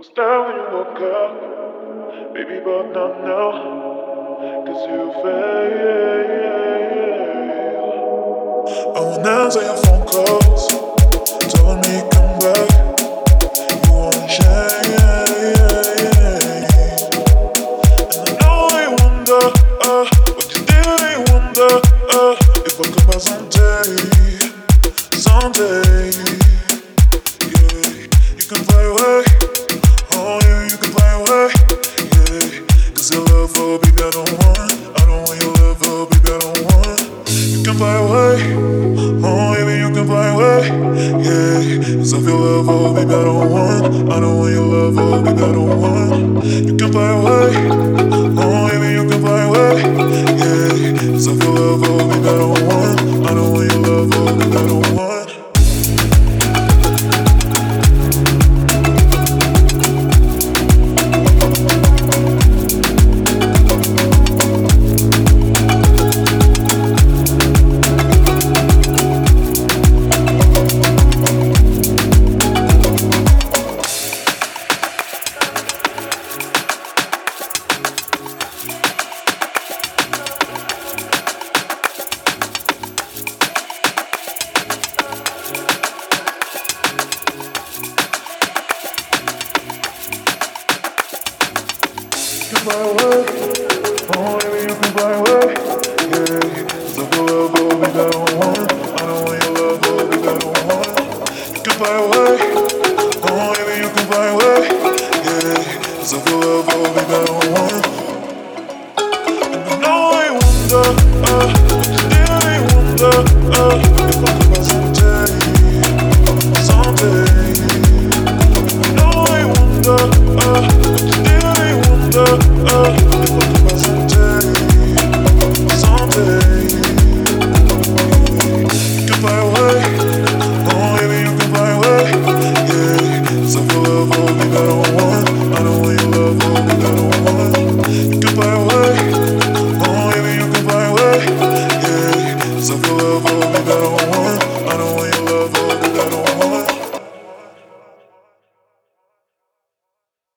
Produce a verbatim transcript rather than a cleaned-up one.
Style when you woke up, baby, but not now, cause you fail. I won't answer your phone calls, told me come back, you won't change. And I know I wonder, uh, what you did, I wonder, uh, if I come back someday, someday, yeah, you can fly away. Oh yeah, you can fly away, yeah. Cause your love, oh baby, I don't want. I don't want your love, oh baby, I don't want. You can fly away, oh baby, you can fly away, yeah. Cause I feel love, oh baby, I don't want. I don't want your love, oh baby, I don't want. You can fly away, oh baby, you can fly away, yeah. Cause I feel love, oh baby, I don't want. I don't want your love, oh baby, I don't want. Fly away, oh baby, you can fly away, yeah. Cause I feel love, oh baby, I don't want. I don't want your love, oh baby, I don't want. You can fly away, oh baby, you can fly away, yeah. Cause I feel love, oh baby, I don't want. And I know I wonder, uh, what you did, I wonder, uh, if I come back someday, someday. And I know I wonder, uh, what you did, I wonder. Uh, if I come back someday, someday, you can fly away, oh baby, you can fly away, yeah. Cause I feel love, oh baby, I don't want.